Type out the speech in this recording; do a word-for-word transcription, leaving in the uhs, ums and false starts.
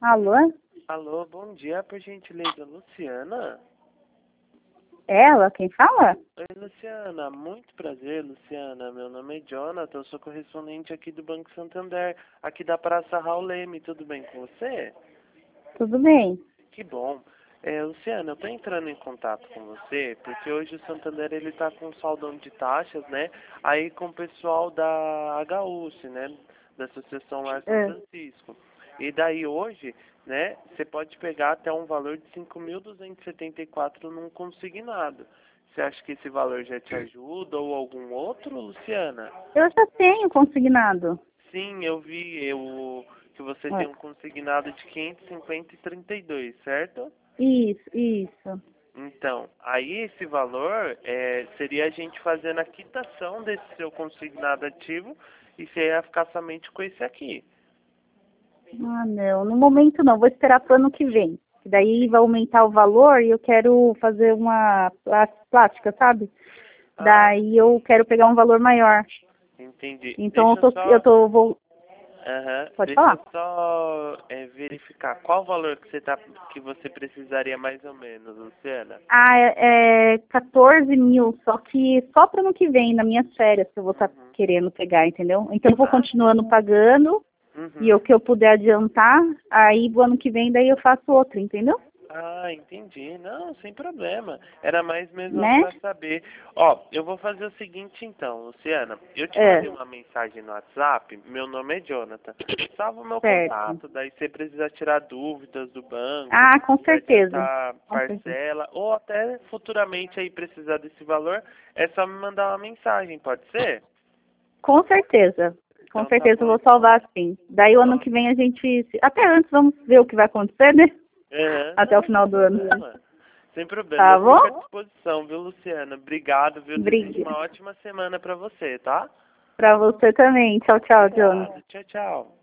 Alô? Alô, bom dia, por gentileza, Luciana? Ela? Quem fala? Oi, Luciana, muito prazer, Luciana. Meu nome é Jonathan, eu sou correspondente aqui do Banco Santander, aqui da Praça Raul Leme. Tudo bem com você? Tudo bem. Que bom. É, Luciana, eu estou entrando em contato com você porque hoje o Santander ele está com um saldão de taxas, né? Aí com o pessoal da H U C, né? Da Associação Lar São É. Francisco. E daí hoje, né? Você pode pegar até um valor de cinco mil duzentos e setenta e quatro num consignado. Você acha que esse valor já te ajuda ou algum outro, Luciana? Eu já tenho consignado. Sim, eu vi eu, que você tem É. um consignado de quinhentos e cinquenta e trinta e dois, certo? Isso, isso. Então, aí esse valor é, seria a gente fazendo a quitação desse seu consignado ativo e você ia ficar somente com esse aqui. Ah, não. No momento não. Vou esperar para o ano que vem. Que daí vai aumentar o valor e eu quero fazer uma plá- plástica, sabe? Ah, Daí eu quero pegar um valor maior. entendi. Então eu Deixa eu tô, eu só, tô, vou, aham, pode deixa falar? eu só é, verificar qual valor que você tá, que você precisaria mais ou menos, Luciana. Ah, é, é quatorze mil, só que só para ano que vem, nas minhas férias, que eu vou estar Uhum. querendo pegar, entendeu? Então eu vou Ah, sim. continuando pagando. E o Uhum. que eu puder adiantar, aí do ano que vem daí eu faço outro, entendeu? Ah, entendi. Não, sem problema. Era mais mesmo Né? para saber. Ó, eu vou fazer o seguinte então, Luciana. Eu te É, mandei uma mensagem no WhatsApp. Meu nome é Jonathan. Salva o meu certo. contato. Daí você precisa tirar dúvidas do banco, Ah, com quiser certeza. adiantar Com certeza. parcela ou até futuramente aí precisar desse valor, é só me mandar uma mensagem, pode ser? Com certeza. Com Então tá certeza eu bom vou então. salvar sim. Daí o ano Então, que vem a gente. Até antes vamos ver o que vai acontecer, né? é, Até o não, sem final do ano. problema. Sem problema, Tá eu fico à bom? disposição, viu, Luciana? Obrigado, viu? Desejo Obrigada. uma ótima semana pra você, tá? Pra você também. Tchau, tchau, Jonas. Obrigado. Tchau, tchau.